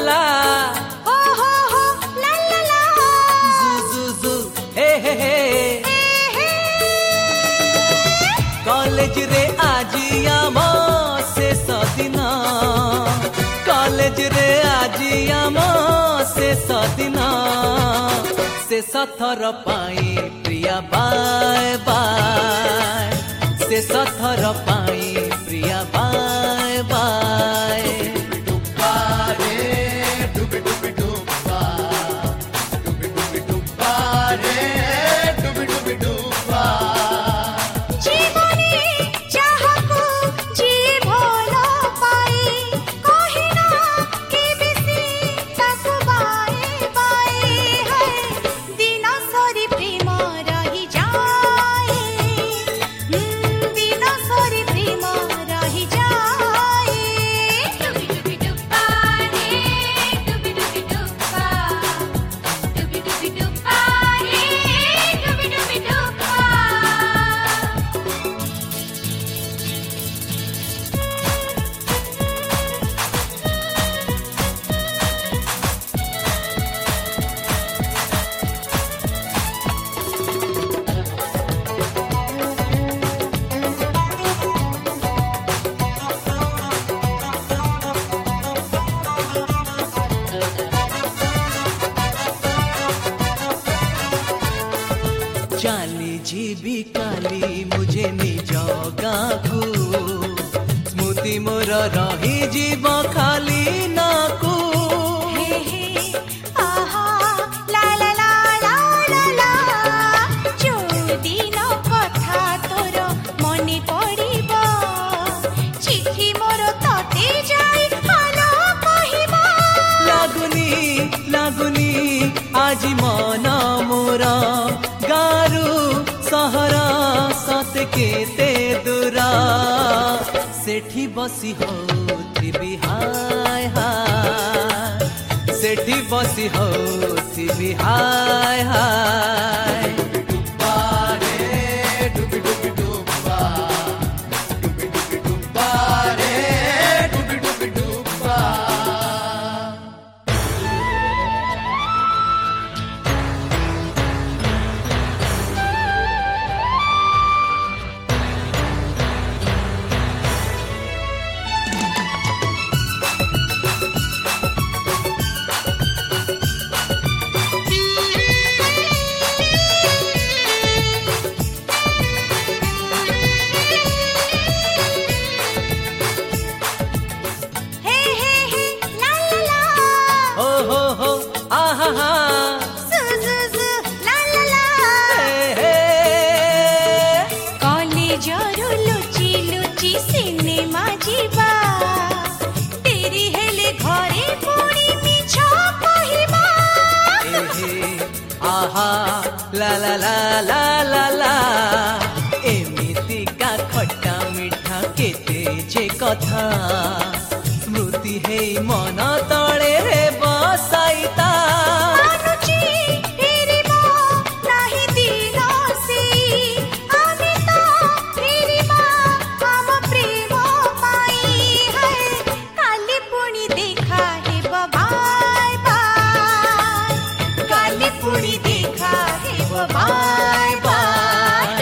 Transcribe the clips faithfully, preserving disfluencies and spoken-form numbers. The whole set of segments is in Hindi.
ला ओ हो हो ला ला ला जू जू जू हे हे हे कॉलेज रे आजी आम शेष दिन कॉलेज रे आजी आम शेष दिन शेष थर पाई प्रिया बाय बाय शेष थर पाई प्रिया बाय बाय चाली जीवी काली मुझे निज गाँकू स्मृति मोर रही जीव खाली नाकू हे हे आहा ला ला ला ला ला ला जो दिन कथा तोर मने पड़िबो चिठी मोर तते जाई हालो कहिबो लागुनी लागुनी आजी मन मोर गारू सहरा सत केते दूरा सेठी बसी होथिबी हाय हाय सेठी बसी होथिबी हाय हाय ला ला ला ला ला ला एमिति का खट्टा मिठा केते जे कथा स्मृति हे मन तळे रे बसाइता बाय बाय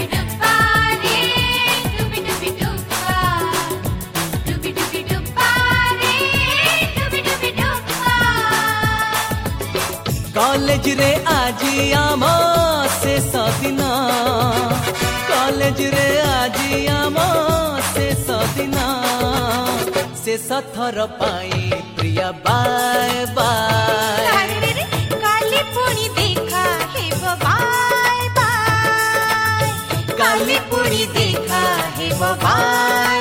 कॉलेज रे आजी आम शेष दिन कॉलेज रे आजी आम शेष दिन शेष थर पाई प्रिया बाय बाय काली पुणी देखा हे बाय बाय काली पुणी देखा हे बाय